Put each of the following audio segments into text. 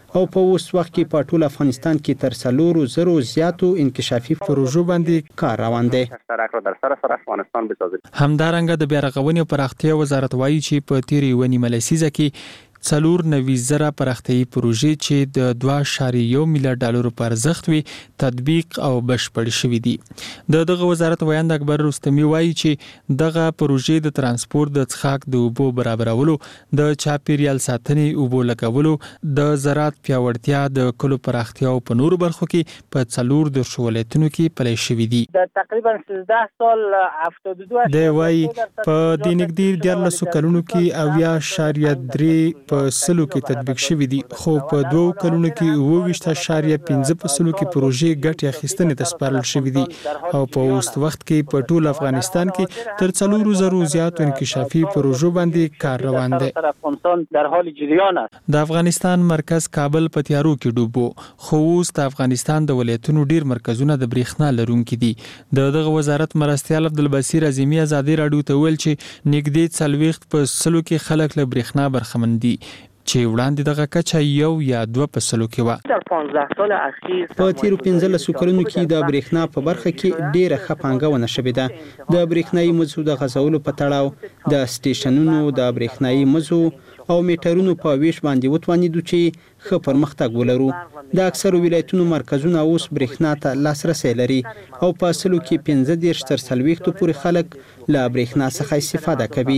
او په اوس وخت کې په ټول افغانستان کې تر 4,000 زیاتو انکشافي پروژو باندې کار روان دی. همدارنګه د بیا رغونې او پراختیا وزارت وایي چې په تیرې یوه نیمه لسیزه کې 94,000 پراختیايي پروژې چې د 2.1 میلیارډ ډالرو په ارزښت وي تطبیق او بشپړ شوي دي. دغه وزارت ویاند اکبر رستمی وایي چې دغه پروژې د ترانسپورت د څښاک د اوبو برابرولو، د چاپیریال ساتنې اوبو لګولو، د زراعت پیاوړتیا، د کلو پراختیا او په نورو برخو کې په 14 ولایتونو کې پلي شوي دي. تقریبا 13 سال 72 دی وایي په دې نږدې 14 کلونو کې 90.3 په سلو کې تطبیق شوي دي، خو په 2 کلونو کې 28.5 په سلو کې پروژې ګټې اخیستنې ته سپارل شوي دي او په اوس وخت کې په ټول افغانستان کې تر 4,000 زیاتو انکشافي پروژو باندې کار روان دی. د افغانستان مرکز کابل په تیارو کې ډوب و، خو اوس د افغانستان د ولایتونو ډیر مرکزونه د برېښنا لرونکي دي. دغه وزارت مرستیال عبدالبصیر اعظمي ازادي راډیو ته ویل چې نږدې 40 په سلو کې خلک له برېښنا برخمن دي چې وړاندې دغه کچه 1 یا 2 په سلو کې و. په تیرو 15 کلونو کې د برېښنا په برخه کې ډیره ښه پانګونه شوې ده. د برېښنايي مزو د غځولو په تړاو د سټیشنونو د برېښنايي مزو او میټرونو په ویش باندې وتوانیدو چې ښه پرمختګ ولرو. د اکثرو ولایتونو مرکزونه اوس برېښنا ته لاسرسی لري او په سلو کې 15 تر 40 پورې خلک له برېښنا څخه استفاده کوي.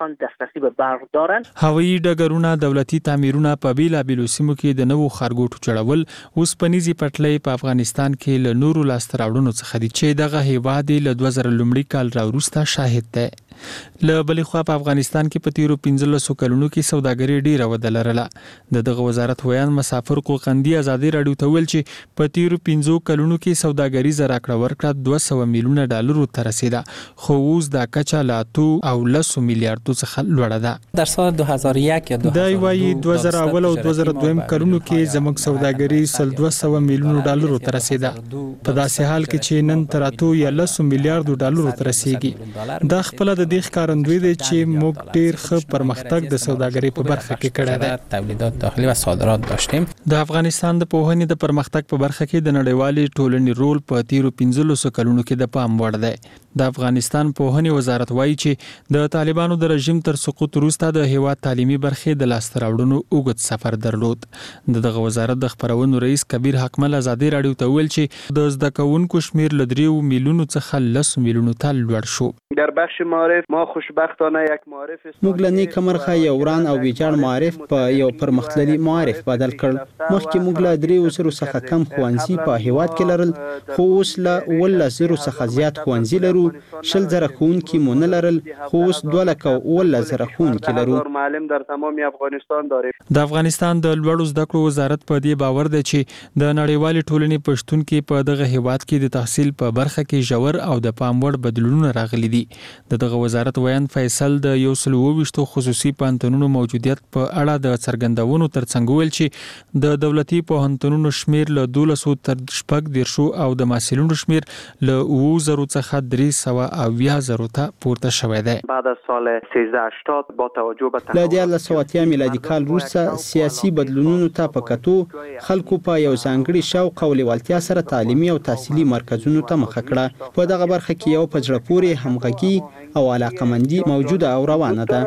هوایي ډګرونه، دولتي تعمیرونه، په بیلابیلو سیمو کې د نوو ښارګوټو جوړول، اوسپنیزې پټلۍ په افغانستان کې له نورو لاسته راوړنو څخه دي چې دغه هیواد له 2000 لومړي کال راوروسته شاهد دی. له بلې خوا په افغانستان کې په تیرو 15 کلونو کې سوداګري ډیره وده لرله. دغه وزارت ویاند مسافر قوقندي ازادي راډیو ته ویل چې په تیرو 15 کلونو کې سوداګریزه راکړه ورکړه 200 میلیونه ډالرو ته رسیده، خو اوس دا کچه له 8 او 10 میلیارډو څخه لوړه ده. در سال 2001 یا 2002 دا وایي 2001 او 2002 کلونو کې زموږ سوداګري 200 میلیونه ډالرو ته رسیده، په داسې حال کې چې نن تر 8 یا 10 میلیارډو ډالرو ته رسیږي. دا خپل د دې ښکارندوی دی چې موږ ډیر ښه پرمختګ د سوداګرۍ په برخه کې کړی دی. تولیدات داخلي و صادرات داشتیم. د افغانستان د پوهنې د پرمختګ په برخه کې د نړیوالې ټولنې رول په تیرو 15 کلونو کې د پام وړ دی. د افغانستان پوهنې وزارت وایي چې د طالبانو د رژیم تر سقوط وروسته د هیواد تعلیمي برخې د لاسته راوړنو اوږد سفر درلود. دغه وزارت د خپرونو رئیس کبیر حکمل ازادي راډیو ته ویل چې د زده کوونکو شمیر له 3 میلیونو څخه 10 میلیونو ته لوړ شو. در بخش معارف ما خوشبختانه یک معارف موږ له نیکه مرخه یو وران او ویجاړ معارف په یو پرمختللي معارف بدل کړ. مخکې موږ له 3,000 څخه کم ښوونځي په هیواد کې لرل، خو اوس له 18,000 څخه زیات ښوونځي لرو. 10,000 ښوونکي مو نه لرل، خو اوس 2,18,000 ښوونکي لرو. معلم در تمام افغانستان داریم. د افغانستان د لوړو زده کړو وزارت په دې باور دی چې د نړیوالې ټولنې پښتون کې په دغه هیواد کې د تحصیل په برخه کې ژور او د پام وړ بدلونونه راغلي دي. دغه وزارت ویاند فیصل د 120 خصوصي پوهنتونونو موجودیت په اړه د څرګندونو ترڅنګ ویل چې د دولتي پوهنتونونو شمیر له 1200 تر 14 او د محصلینو شمیر له 9,000 څخه 320,000 ته پورته شوی دی. بعد از سال 1380 با توجه به له 1980 میلادي کال وروسته سیاسي بدلونونو ته په کتو خلکو په یو ځانګړي شوق او لیوالتیا سره تعلیمي او تحصیلي مرکزونو ته مخه کړه. په دغه برخه کې یو په زړه پورې همغږي او علاقمندي موجوده او روانه ده.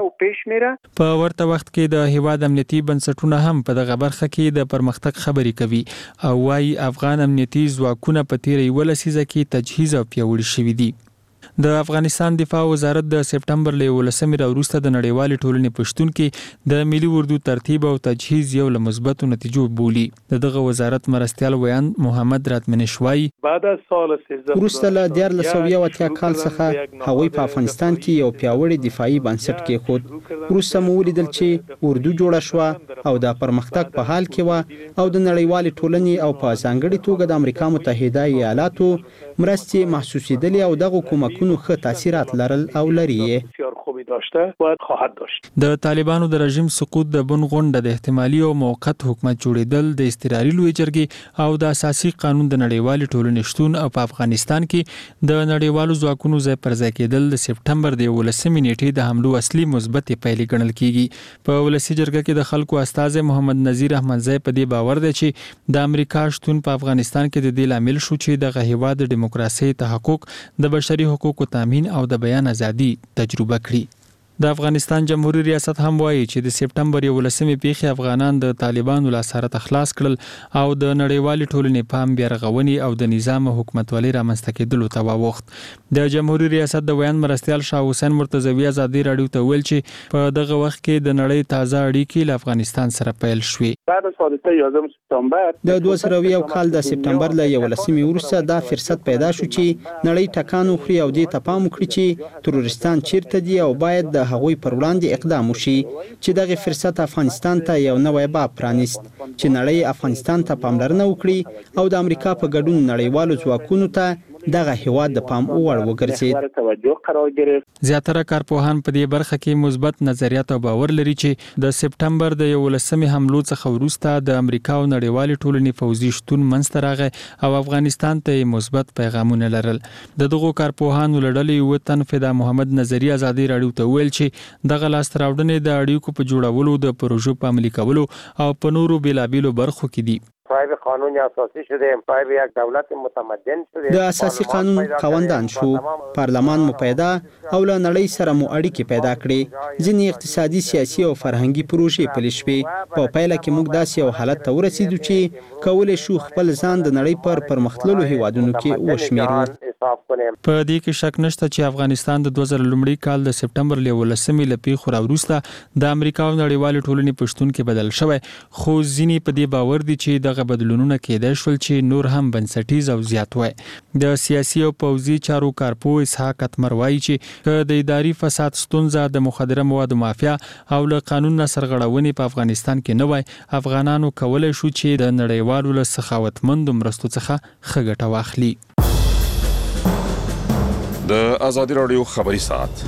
په ورته وخت کې د هیواد امنیتي بنسټونه هم په دغه برخه کې د پرمختګ خبرې کوي او وايي افغان امنیتي ځواکونه په تیرې 1 لسیزه کې تجهیز او پیاوړي شوي دي. د افغانستان دفاع وزارت د سپټمبر له 11 وروسته د نړیوالې ټولنې پښتون کې د ملي اردو ترتیب او تجهیز یو له مثبتو نتیجو بولي. دغه وزارت مرستیال ویاند محمد راتمنشوای بعد از سال 13 وروسته له 1980 کال څخه هغوی په افغانستان کې یو پیاوړی دفاعي بنسټ کېښود. وروسته مو ولیدل چې اردو جوړه شوه او د پرمختګ په حال کې وه او د نړیوالې ټولنې او په ځانګړي توګه د امریکا متحده ایالاتو مرستې محسوسېدلې او دغه کومکونه کارونو ښه تاثیرات لرل او لري. د طالبانو د رژیم سقوط د بن غونډه د احتمالي او موقت حکومت جوړیدل د استقراري لوی جرګې او د اساسي قانون د نړیوالې ټولنې شتون او په افغانستان کې د نړیوالو ځواکونو ځای پر ځای کېدل د سپټمبر د 11 نیټې د حملو اصلي مثبت پیلې ګڼل کیږي. په ولسی جرګه کې د خلکو استازي محمد نذیر احمدزی په دې باور دی چې د امریکا شتون په افغانستان کې د دې لامل شو چې د هیواد د دیموکراسي تحقق، د بشري حقوقو تامین او د بیان ازادي تجربه کړي. د افغانستان جمهوریت ریاست هم وایي چې د سپټمبر 11 پیښې افغانان د طالبانو له اثرات خلاص کړل او د نړیوالې ټولنې پام بیا رغونې او د نظام حکومتولۍ رامنځته کېدلو ته واوښت. د جمهوریت ریاست د بیان مرستیال شاه حسین مرتضوی ازادي راډیو ته ویل چې په دغه وخت کې د نړۍ تازه اړیکې له افغانستان سره پیل شوې. د 2001 کال د سپټمبر له 11 وروسته دا فرصت پیدا شو چې نړۍ ټکان وخوري او دې ته پام وکړي چې تروریستان چیرته دي او باید د هغوی پر وړاندې اقدام وشي. چې دغه فرصت افغانستان ته یو نوی باب پرانیست چې نړۍ افغانستان ته پاملرنه وکړي او د امریکا په ګډون نړیوالو ځواکونو ته دغه هیواد د پام وړ وګرځید. زیاتره کارپوهان په دې برخه کې مثبت نظریات او باور لري چې د سپټمبر د 11 حملو څخه وروسته د امریکا او نړیوالې ټولنې پوځي شتون منځته راغی او افغانستان ته مثبت پیغامونه لرل. د دغو کارپوهانو له ډلې یو تن فدا محمد نظری ازادي راډیو ته ویل چې دغه لاسته راوړنې د اړیکو په جوړولو، د پروژو په عملي کولو او په نورو بیلابیلو برخو کې دي. صاحب قانون اساسی شده، صاحب یک دولت متمدن شده، د اساسي قانون خواندان شو، پارلمان مو پیدا او له نړۍ سره مو اړیکې پیدا کړې. ځینې اقتصادي، سیاسي او فرهنګي پروژې پلي شوې. په پایله کې موږ داسې یو حالت ته ورسېدو چې کولی شو خپل ځان د نړۍ پر پرمختللو هیوادونو کې وشمیرو. په دې کې شک نشته چې افغانستان د 2000 لومړي کال د سپټمبر 11 له پیښو راوروسته د امریکا او نړیوالې ټولنې په شتون کې بدل شوی، خو ځینې په دې باور دي چې دغه بدلونونه کېدای شول چې نور هم بنسټیز او زیات وای. د سیاسي او پوځي چارو کارپوه اسحاق اتمر وایي چې د اداري فساد ستونزه، د مخدره موادو مافیا او له قانون نه سرغړونې په افغانستان کې نه وای، افغانانو کولای شو چې د نړیوالو له سخاوتمندو مرستو څخه ښه ګټه واخلي. د ازادي راډیو خبري ساعت.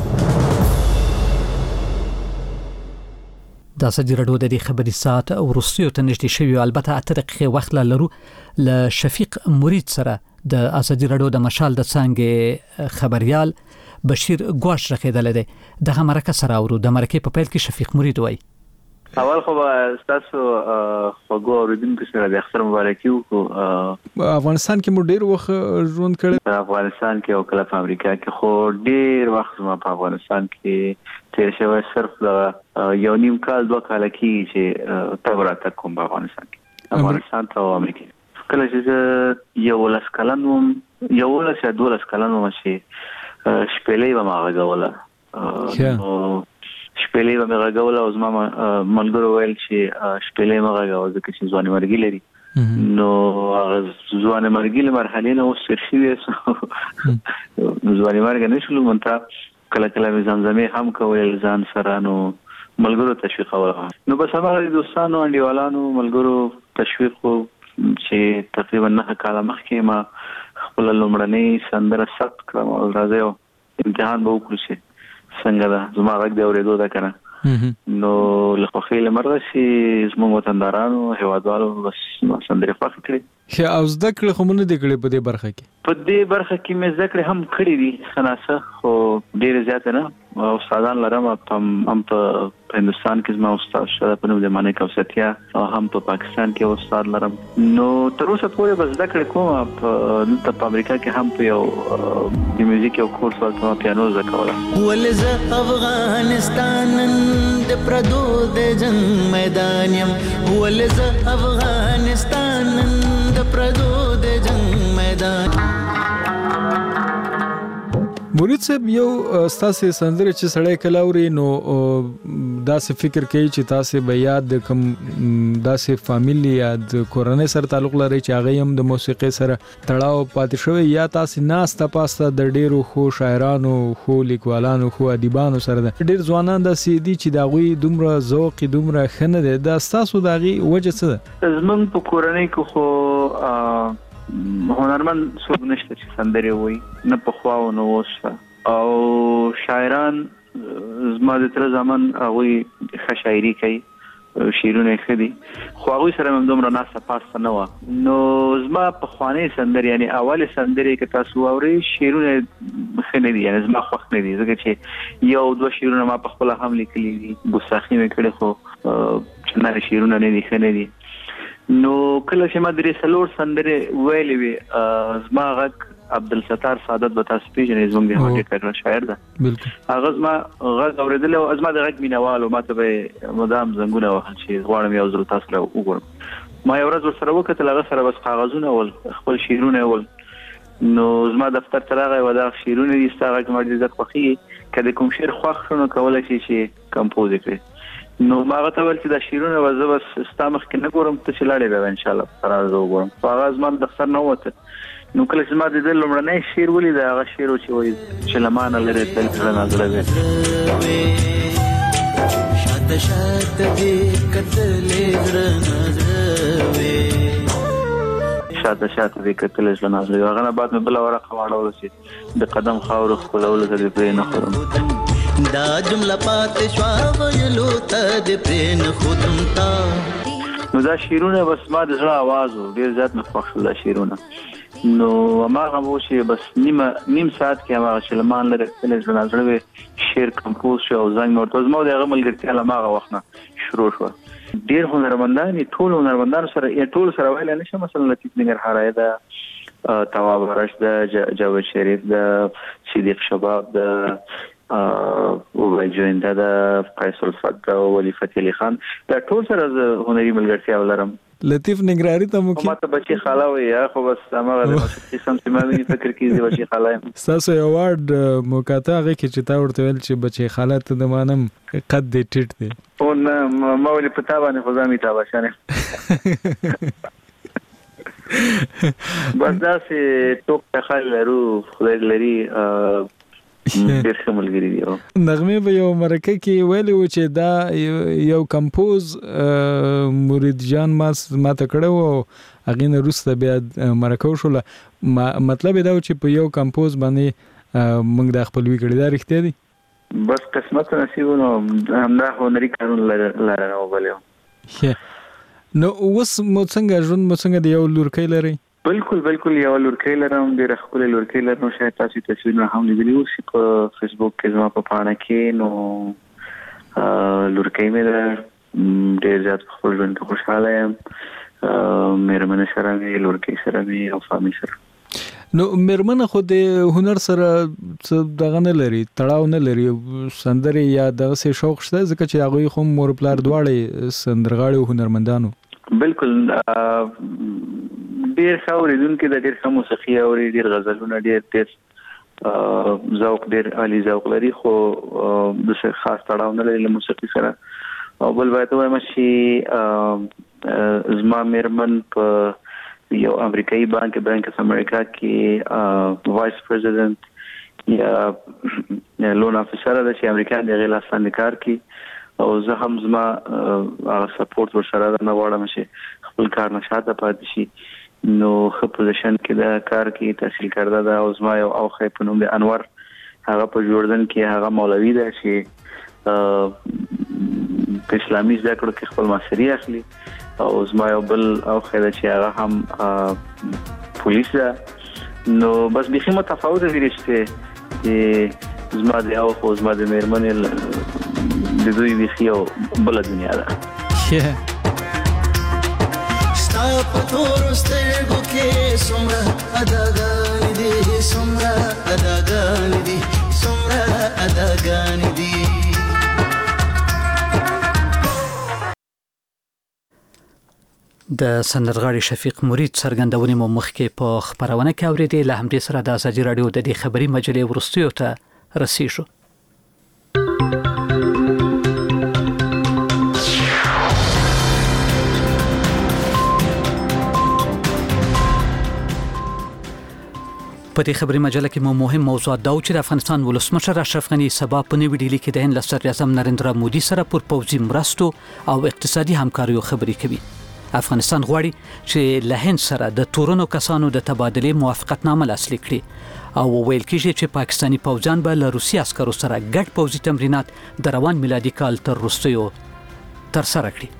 د ازادي راډیو د خبري ساعت ورسیو ته نږدې شوی، البته 8 دقیقې وخت لرو. ل شفیق مرید سره د ازادي راډیو د مشال د څنګه خبريال بشیر ګواش راخېدل دي. دغه مرکه سره ورو د مرکه په پیل کې شفیق مرید وای: اول خو تاسو خو اوریدونکو سره د اختر مبارکي وکړو. افغانستان کې مو ډیر وخت ژوند کړی. په افغانستان کې او کله په امریکا کې خو ډیر وخت ما په افغانستان کې تیر شوی، صرف یو نیم کال 2 کال کې چې تبرات کوم په افغانستان کې، افغانستان ته او امریکا. کله چې یو لاس کلن وم، یو لاس یا 2 کلن وم چې شپېلې به ما غږوله. شپېلې به مې غږوله او زما ملګرو ویل چې شپېلې مه غږوه ځکه چې ځواني مرګي لري. نو هغه ځواني مرګي له مرحلې نه اوس تېر شوي، ځواني مرګ نه شولو. منتها کله کله مې زمزمې هم کولې ځان سره، نو ملګرو تشویقوله. نو بس هماغه دوستانو، انډیوالانو، ملګرو تشویق چې تقریبا 9 کاله مخکې ما خپل لومړنۍ سندره ثبت کړم او راځي او امتحان به وکړو چې څنګه ده زما غږ دی اورېدو ده که نه. نو له خوښۍ له مرغه چې زموږ وطندارانو، هیوادوالو بس سندرې خوښې کړې. او زده کړې خو مو نه دي کړې په دې برخه کې؟ په دې برخه کې مې زده کړې هم کړې دي څه ناڅه، خو ډېرې زیاتې نه. استادان لرم هم په هندوستان کې زما استاد شته په نوم د مانک اوسطیا، او هم په پاکستان کې استاد لرم. نو تر اوسه پورې به زده کړې کوم. دلته په امریکا کې هم په یو د میوزیک یو کورس ورته پیانو زده کوله. ولې زه افغانستان د پردو د جنګ میدان یم، ولې زه افغانستان د پردو د جنګ میدان. مرید صاحب، یو ستاسو سندره چې سړی کله اوري نو داسې فکر کوي چې تاسو به یاد د کوم داسې فامیلی یا د کورنۍ سره تعلق لري چې هغه هم د موسیقي سره تړاو پاتې شوی، یا تاسو ناسته پاسته د ډیرو خو شاعرانو، خو لیکوالانو، خو ادیبانو سره ده. ډیر ځوانان داسې دي چې داغوی دومره ذوق، دومره ښه نه دی. دا ستاسو دغه وجه څه ده؟ زمونږ په کورنۍ کې خو هنرمند څوک نشته چې سندرې وایي، نه پخوا او نه اوس. او شاعران زما د تر زمان هغوی ښه شاعري کوي، شعرونه یې ښه دي، خو هغوی سره مې دومره ناسته پاسته نه وه. نو زما پخوانۍ سندرې یعنې اولې سندرې که تاسو واورئ شعرونه ښه نه دي، یعنې زما خوښ نه دي، ځکه چې یو دوه شعرونه ما پخپله هم لیکلي دي، ګستاخي مې کړې، خو چندانې شعرونه نه دي، ښه نه دي. نو کله چې ما 3-4 سندرې ویلې وې، زما غږ عبدالستار سعادت به تاسو پیژنئ، زموږ د هغه ډېر شاعر ده، هغه زما غږ اورېدلی او زما د غږ مینهوال و، ما ته به یې مدام زنګونه وهل چې غواړم یو ځل تاسو سره وګورم. ما یو ورځ ورسره وکتل، هغه سره بس کاغذونه ول، خپل شعرونه ول. نو زما دفتر ته راغی و دا شعرونه دي، ستا غږ ما ډېر زیات خوښېږي، که د کوم شعر خوښ شو نو کولی شي چې کمپوز یې کړې. نو ما هغه ته ویل چې دا شعرونه به زه بس ستا مخکې نه ګورم، ته چې لاړې بیا به انشاءالله په قرار زه وګورم. خو هغه زما دفتر نه ووته. نو کله چې ما د ده لومړنی شعر ولید، هغه شعر و چې وایي چې له ما نه لرې تل زړه نازړه وې، شاته شاته دې کتلې زړه نازړه وې، شاته شاته دې کتلې زړه نازړه وې. هغه نه بعد مې بله ورقه واړوله چې د قدم خاورو ښکلولو ته دې پرې نه خورم. دا جمله پاتې شوه ویلو ته دې پرې نه ښودم تا. نو دا شعرونه بس ما د زړه آواز و، ډېر زیات مې خوښ شول دا شعرونه. نو هماغه و چې بس نیم ساعت کې هماغه چې له ما نه لرې تللی زړه نازړه وې شعر کمپوز شو او زنګ مې ورته زما د هغه ملګرتیا له هماغه وخت نه شروع شوه. ډېر هنرمندان یې، ټولو هنرمندانو سره یې ټولو سره ویلی نه شم، مثلا لطیف ننګرهاری ده، تواب ارش ده، جاوید شریف ده، صدیق شباب ده، عبید جوینده ده، قیس الفت ده، ولی فتح علی خان، دا ټول سره زه هنري ملګرتیا ولرم. لطیف ننګرهاري ته مو ما ته بچی خاله وي، خو بس هماغه د موسیقي سم چې ما ویني فکر کېږي بچی خاله یم. ستاسو یو وارډ موقعته هغې کې چې تا ورته ویل چې بچی خاله ته د مانم قد دې ټیټ دی. او نه ما ولې په تا باندې خو ځان مې تاباشانې بس داسې ټوک ټخل لرو، خدای لري، ډېر ښه ملګري دي. نغمې به یو مرکه کې ویلي و چې دا یو کمپوز مرید جان ما ته کړی و او هغې نه وروسته بیا مرکه وشوله. مطلب یې دا و چې په یو کمپوز باندې موږ دا خپلوي کړې، دا رښتیا دي؟ بس قسمت نصیب نو همدا هنري کارونه لرنه وبلې. نو اوس مو څنګه ژوند مو څنګه د یو لورکۍ لرئ؟ بالکل یو لورکۍ لرم، ډېره ښکلې لورکۍ لرم. شاید تاسو تصویرونه هم لیدلي اوسي په فیسبوک کې زما په پاڼه کې. نو لورکۍ مې ده، ډېر زیات په خپل ژوند کې خوشحاله یم، مېرمنې سره مې، لورکۍ سره مې او فامیل سره. نو مېرمنه خو د هنر سره دغه نه لري، تړاو نه لري، سندرې یا دغسې شوق شته؟ ځکه چې هغوی خو مور پلار دواړه سندرغاړي او هنرمندانو. بالکل ډېر ښه اورېدونکي ده، ډېر ښه موسیقي اوري، ډېر غزلونه، ډېر تیز ذوق، ډېر عالي ذوق لري، خو داسې خاص تړاو نه لري له موسیقي سره. او بل باید ووایم چې زما مېرمن په یو امریکایي بانک اف امریکا کې وایس پریزیدنت یا لون افیسر ده چې امریکایان د هغې لاستاندې کار کوي، او زه هم زما هغه سپورټ ورسره ده، نه غواړم چې خپل کار نه شاته پاتې شي. نو ښه پوزیشن کې ده، کار کې تحصیل کرده ده. او زما یو اوښی په نوم د انور، هغه په جوړدن کې هغه مولوي ده چې په اسلامي زده کړو کې خپل ماستري اخلي. او زما یو بل اوښی ده چې هغه هم پولیس ده. نو بس بیخي متفاوته دي رشتې زما د اوښ او زما د مېرمنې د دوی بیخي یو بله دنیا ده. ستا په تورو سترګو کې څومره اداګانې دي، څومره اداګانې دي، څومره اداګانې دي. د سندرغاړي شفیق مرید څرګندونې مو مخکې په خبرونه کې اورېدې. له همدې سره د ازادي راډیو د دې خبري مجلې وروستیو ته رسیږو. په دې خبري مجله کې مو مهم موضوعات دا چې د افغانستان ولسمشر اشرف غني سبا په نوې ډیلي کې د هند صدر اعظم نریندرا مودي سره پر پوځي مرستو او اقتصادي همکاریو خبرې کوي. افغانستان غواړي چې له هند سره د تورنو کسانو د تبادله موافقتنامه لاسلیک کړي او ویل کېږي چې پاکستانی پوځیان به له روسي عسکرو سره ګډ پوځي تمرینات د روان میلادي کال تر وروستیو ترسره کړي.